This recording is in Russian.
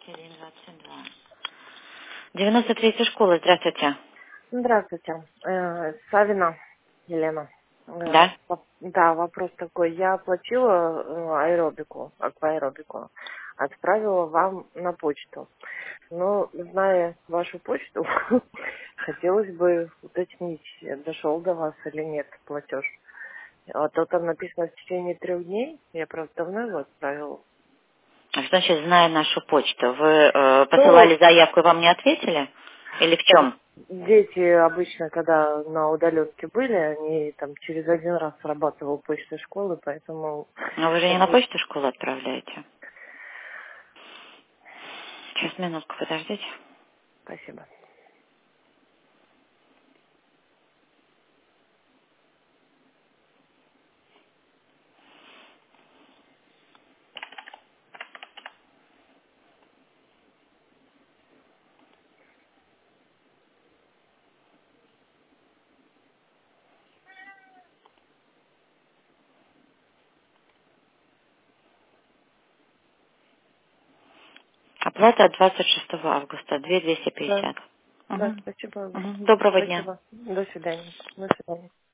21-22. 93-я школа, здравствуйте. Здравствуйте. Савина Елена. Да? Да, вопрос такой. Я оплатила аэробику, акваэробику, отправила вам на почту. Но, зная вашу почту, хотелось бы уточнить, дошел до вас или нет платеж. А то там написано в течение 3 дней. Я просто давно его отправила. А что значит, зная нашу почту? Вы Ну, посылали заявку и вам не ответили? Или в там чем? дети обычно, когда на удаленке были, они там через один раз срабатывала почта школы, поэтому Но вы же не на они... почту школу отправляете. Сейчас, минутку, подождите. Спасибо. Оплата от 26 августа, Да, 2250. да, Угу. спасибо. Угу. Доброго дня. Спасибо. До свидания. До свидания.